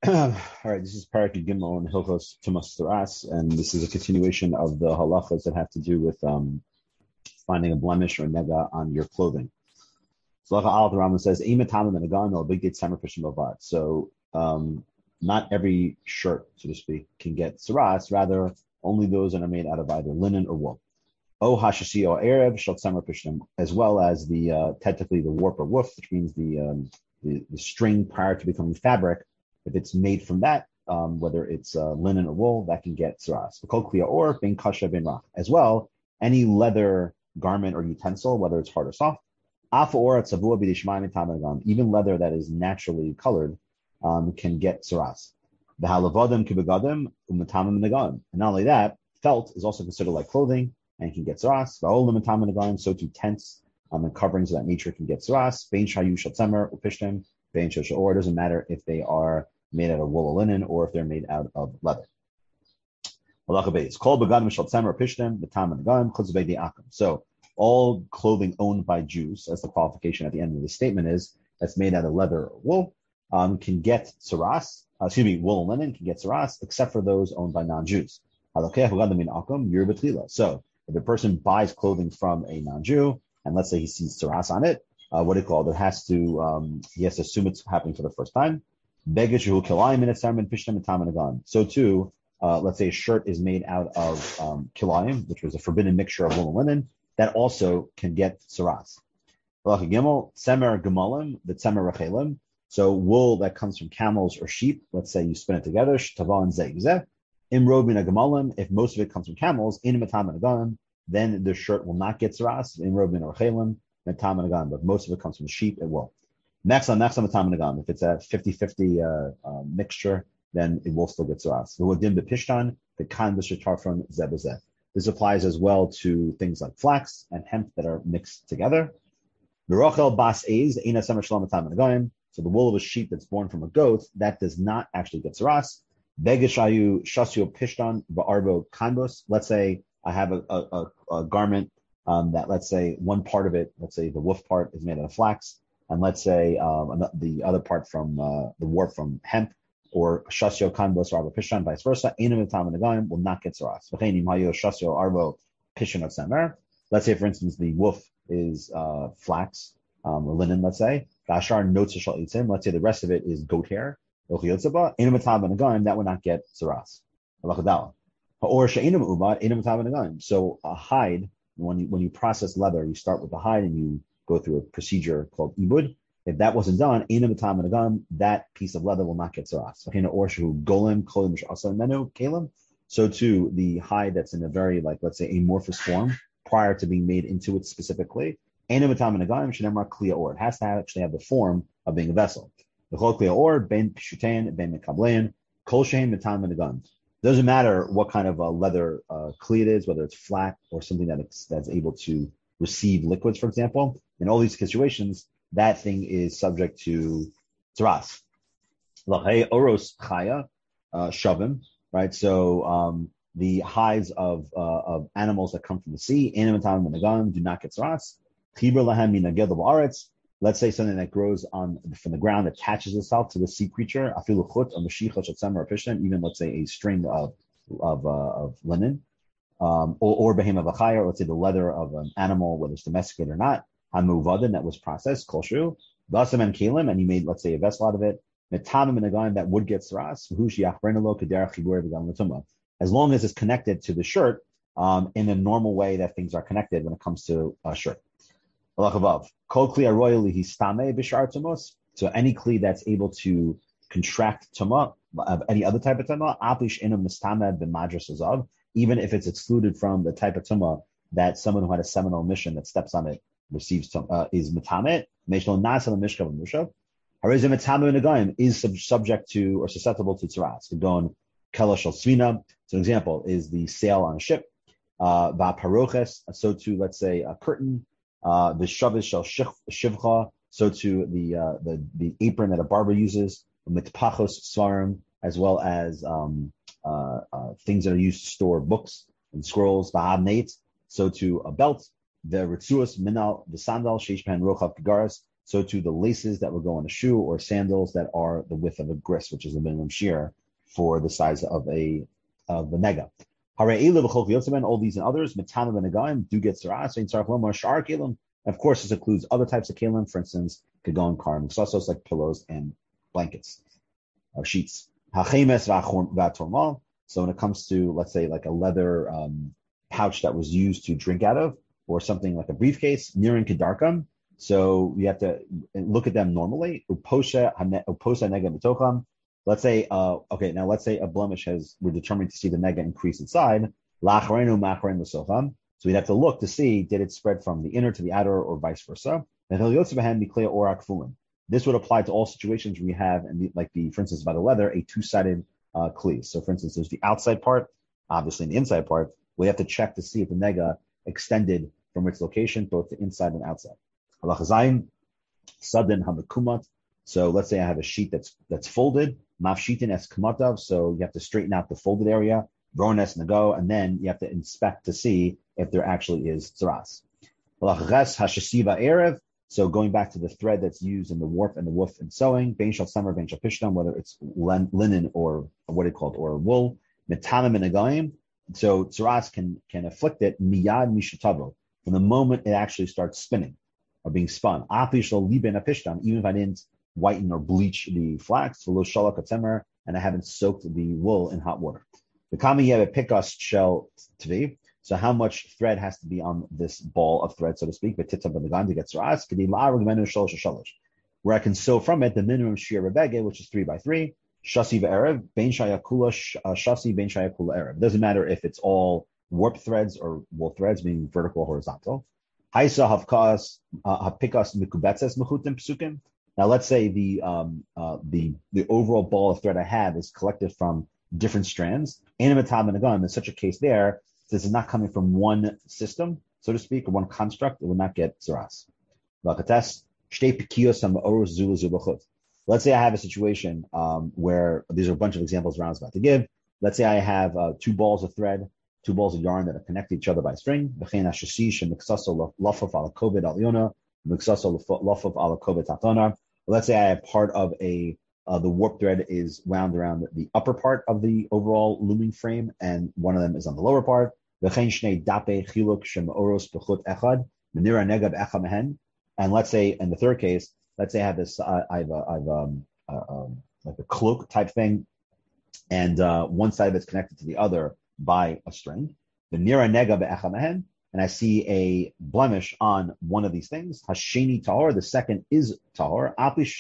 All right, this is Parak Gimel and Hilchos Tumas Taras, and this is a continuation of the halachas that have to do with finding a blemish or nega on your clothing. So Halacha Aleph, the Rambam says, "Imatam and agan or big gate samer fishim avad." So not every shirt, so to speak, can get saras. Rather, only those that are made out of either linen or wool. O hashashi or erev shel samer fishim, as well as the technically the warp or woof, which means the string prior to becoming fabric. If it's made from that, whether it's linen or wool, that can get saras. Or being kasha ben rach. As well, any leather garment or utensil, whether it's hard or soft. Even leather that is naturally colored can get saras. And not only that, felt is also considered like clothing and can get saras. So too tents and coverings of that nature can get saras. It doesn't matter if they are made out of wool or linen or if they're made out of leather. So all clothing owned by Jews, as the qualification at the end of the statement is, that's made out of leather or wool, can get saras. Wool and linen can get saras, except for those owned by non-Jews. So if a person buys clothing from a non-Jew, and let's say he sees saras on it, he has to assume it's happening for the first time. So too, let's say a shirt is made out of kilayim, which was a forbidden mixture of wool and linen, that also can get saras. Tzemer gemalim, the tzemer rechelim. So wool that comes from camels or sheep, let's say you spin it together, if most of it comes from camels, then the shirt will not get saras. But most of it comes from sheep, it will. If it's a 50-50 mixture, then it will still get saras. This applies as well to things like flax and hemp that are mixed together. So the wool of a sheep that's born from a goat, that does not actually get saras. Let's say I have a garment that, let's say, one part of it, let's say the woof part is made out of flax, and let's say the other part from the warp from hemp, or shasio kanbos or arbo pishan, vice versa. Will not get saras. Let's say, for instance, the woof is flax or linen. Let's say let's say the rest of it is goat hair. That would not get saras. So a hide, when you process leather, you start with the hide and you go through a procedure called ibud. If that wasn't done, that piece of leather will not get saras. So too, the hide that's in a very, let's say, amorphous form prior to being made into it specifically, it has to actually have the form of being a vessel. Doesn't matter what kind of leather kli it is, whether it's flat or something that's able to receive liquids, for example. In all these situations, that thing is subject to saras. Oros chaya shavim, right? So the hides of animals that come from the sea, do not get saras. Let's say something that grows from the ground attaches itself to the sea creature, even let's say a string of linen, or behema v'chaya, let's say the leather of an animal, whether it's domesticated or not, hamuvadin, that was processed, kolshu, vasam and kalim, and you made, let's say, a vessel out of it, metamim and again that would get saras, as long as it's connected to the shirt in a normal way that things are connected when it comes to a shirt. So any kli that's able to contract tuma of any other type of tuma, even if it's excluded from the type of tuma that someone who had a seminal mission that steps on it receives is metamet, is subject to or susceptible to tzaras. So an example is the sail on a ship, so too, let's say, a curtain, the shavish shel shivcha, so too the apron that a barber uses, mitpachos svarim, as well as things that are used to store books and scrolls, so too a belt, the ritzuas minal, the sandal, sheish pen rochav kagaras, so too the laces that would go on a shoe or sandals that are the width of a gris, which is the minimum shear for the size of a nega. All these and others, metana and negaim, do get saras. Of course, this includes other types of kelim, for instance, kagon karim, sasos like pillows and blankets or sheets. So when it comes to, let's say, like a leather pouch that was used to drink out of, or something like a briefcase, nirin kedarkam. So you have to look at them normally. Uposa nega mitocham. Let's say, let's say a blemish we're determined to see the nega increase inside. Lacharenu macharein l'socham. So we'd have to look to see, did it spread from the inner to the outer or vice versa? This would apply to all situations where you have, for instance, by the leather, a two-sided kli. So for instance, there's the outside part, obviously, and the inside part. We have to check to see if the nega extended from its location, both the inside and outside. Halachazayim, sadin hamakumat. So let's say I have a sheet that's folded, mafshitin es kumatav. So you have to straighten out the folded area, rones nago, and then you have to inspect to see if there actually is tzaras. Halachas hashasiva erev. So going back to the thread that's used in the warp and the woof in sewing, bein shal summer, bein shal pishtam, whether it's linen or what it called, or wool, metanam and nagayim. So tzaras can afflict it miyad mishatavo, from the moment it actually starts spinning or being spun. Even if I didn't whiten or bleach the flax, and I haven't soaked the wool in hot water. The kami pikas shell tvi. So how much thread has to be on this ball of thread, so to speak, to get tzaras, where I can sew from it the minimum shear rebege, which is 3x3. Shasi ve'erev, bein shayakula shasi, bein shayakula erev. Doesn't matter if it's all warp threads or wool threads, meaning vertical or horizontal. Haisa havkas hapikas mikubetzes mechutim psukim. Now let's say the overall ball of thread I have is collected from different strands. In such a case there, this is not coming from one system, so to speak, or one construct, it will not get tzaras. Let's say I have a situation where these are a bunch of examples Ron's about to give. Let's say I have two balls of thread, two balls of yarn that are connected to each other by a string. Let's say I have part of the warp thread is wound around the upper part of the overall looming frame, and one of them is on the lower part. And let's say in the third case, let's say I have this, like a cloak type thing, and one side of it's connected to the other by a string. And I see a blemish on one of these things. Hasheni tahor, the second is tahor,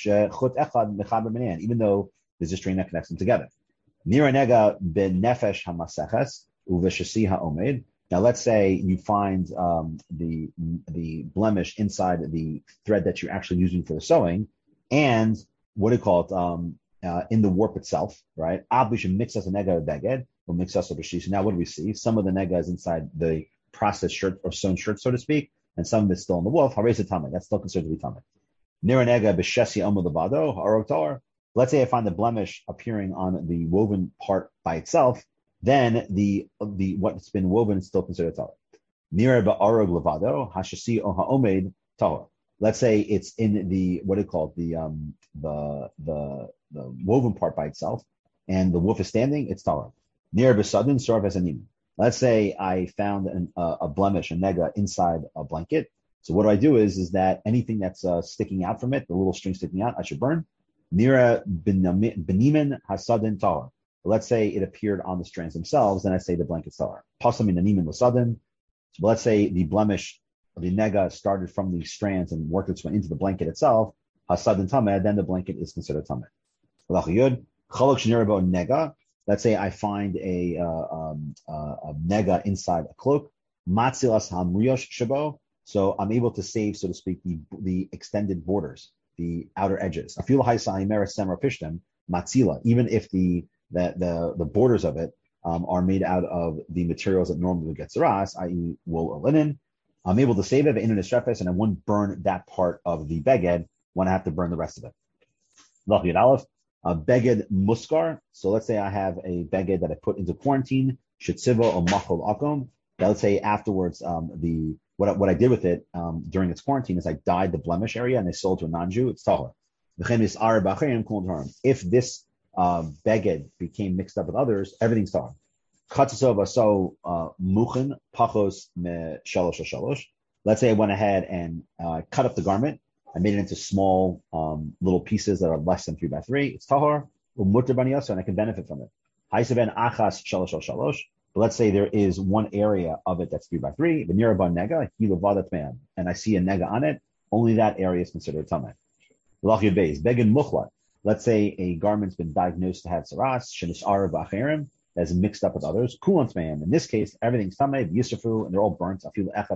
even though there's a string that connects them together. Nira benefesh hamaseches uveshasi haomed. Now let's say you find the blemish inside the thread that you're actually using for the sewing, and what do you call it, in the warp itself, right? Abisha mixas a nega beged or mixas a b'shi. So now what do we see? Some of the nega is inside the processed shirt or sewn shirt, so to speak, and some of it's still in the wolf. Haresa tamid, that's still considered to be tamid. Nira nega b'shesi omu levado harotar. Let's say I find the blemish appearing on the woven part by itself, then the what's been woven is still considered tahor. Nira ba'arog levado hashasi o ha'omed tahor. Let's say it's in the what do you call it, the woven part by itself, and the wolf is standing, it's tahor. Nira b'sadin serve as a nimin. Let's say I found a blemish, a nega, inside a blanket. So what do is that anything that's sticking out from it, the little string sticking out, I should burn. Nira benimin hasadin tahor. Let's say it appeared on the strands themselves, then I say the blanket's tahor. Pasamin nanimin lasadin. So let's say the blemish, the nega, started from the strands and worked its way into the blanket itself. Hasadin tameh, then the blanket is considered tameh. Chalok shenirabo nega. Let's say I find a nega inside a cloak. Matzilas hamriosh shabo. So I'm able to save, so to speak, the extended borders, the outer edges. Afil haisa himera semra pishtem matzila. Even if the borders of it are made out of the materials that normally would get tzaras, i.e. wool or linen, I'm able to save it in and I wouldn't burn that part of the beged when I have to burn the rest of it. Lachid Aleph. Beged muskar. So let's say I have a beged that I put into quarantine, shetziva or machol akom. Let's say afterwards the what I did with it during its quarantine is I dyed the blemish area and I sold to a non-Jew. It's tahor. If this beged became mixed up with others, everything's tahor. Let's say I went ahead and cut up the garment. I made it into small little pieces that are less than 3x3. It's tahor, and I can benefit from it. But let's say there is one area of it that's 3x3, and I see a nega on it, only that area is considered tameh. Let's say a garment's been diagnosed to have saras, that's mixed up with others. In this case, everything's tameh, yisrafu, and they're all burnt.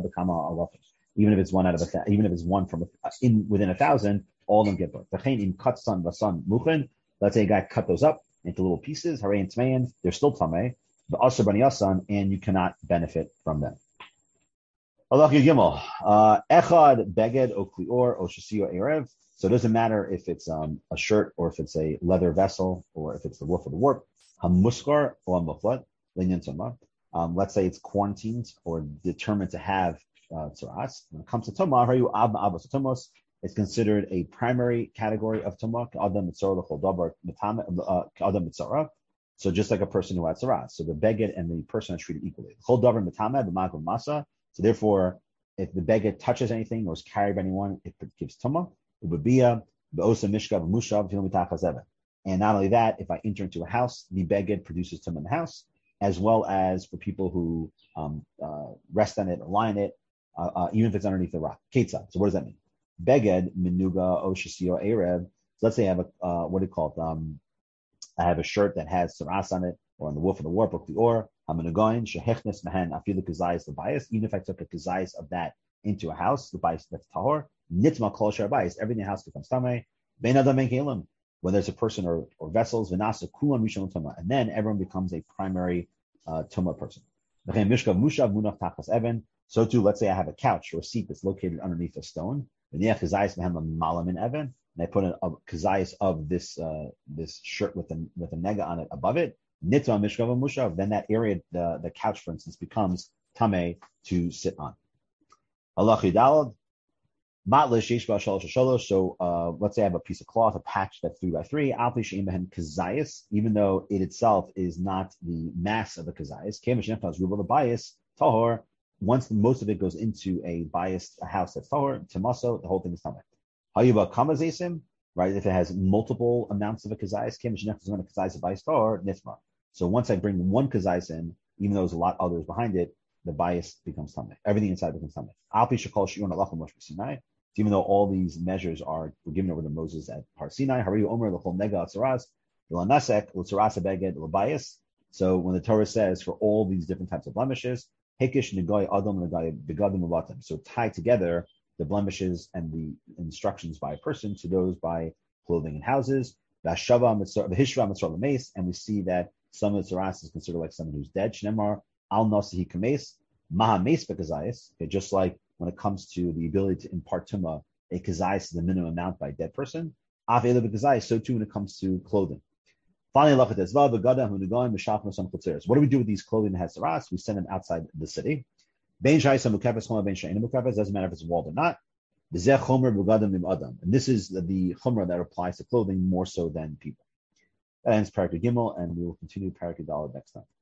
Even if it's one out of even if it's one from within 1,000, all of them get burnt. Let's say a guy cut those up into little pieces. They're still tameh. The Asr Bani Yasan, and you cannot benefit from them. Allah Gimel. Echad Beged O Klior O Shasio Erev. So it doesn't matter if it's a shirt or if it's a leather vessel or if it's the woof of the warp. Hamuskar or Muflat. Let's say it's quarantined or determined to have tzaras. When it comes to Tomah, Hayu Ab Abbas Tomos, it's considered a primary category of Tomah. Adam Mitzorah L'chol Dabar Adam Mitzorah. So just like a person who had tzaras. So the beged and the person are treated equally. Chol davar mitama b'magum masa. So therefore, if the beged touches anything or is carried by anyone, it gives tumah. Ubabiyah be'osa mishkav mushav v'fil mitachas even. And not only that, if I enter into a house, the beged produces tumah in the house, as well as for people who rest on it or lie on it, even if it's underneath the rock. Ketzah. So what does that mean? Beged minuga o shasio erev. So let's say I have a what do you call it? I have a shirt that has saras on it, or on the woof of the warp, or the or. I'm going to go in, shehechnes mehen, afilu kazayis the bias. Even if I took a kazayis of that into a house, the bias that's tahor, nitma kol shar bias, everything in the house becomes tameh. Ben adam ben kelim, when there's a person or vessels, v'nasa kulam rishon tumah, and then everyone becomes a primary tumah person. Mishkav mushav munach tachas even. So too, let's say I have a couch or a seat that's located underneath a stone. V'niach kazayis mehem malam in even. And I put a kazayis of this shirt with a nega on it above it, nitma mishkav mushav, then that area, the couch, for instance, becomes tameh to sit on. Allah chidalad, matlish yeshba shalosh shalosh. So let's say I have a piece of cloth, a patch that's 3x3, alpi she'im behen kazayis, even though it itself is not the mass of a kazayis. Kemish nefas rubel the bias tahor. Once most of it goes into a house that's tahor, tamaso, the whole thing is tameh. Right? If it has multiple amounts of a kazayis, so once I bring one kazayis in, even though there's a lot others behind it, the bias becomes tameh. Everything inside becomes tameh. Even though all these measures were given over to Moses at Har Sinai, so when the Torah says for all these different types of blemishes, so tie together the blemishes and the instructions by a person to those by clothing and houses. And we see that some of the tzaras is considered like someone who's dead. Shnemar al nasihi kames maha mes bekazayis. Just like when it comes to the ability to impart tumah, a kazayis is the minimum amount by a dead person. So too when it comes to clothing. Finally, what do we do with these clothing that has tzaras? We send them outside the city. Doesn't matter if it's walled or not. And this is the chumrah that applies to clothing more so than people. That ends Parak Gimel, and we will continue Parak Daled next time.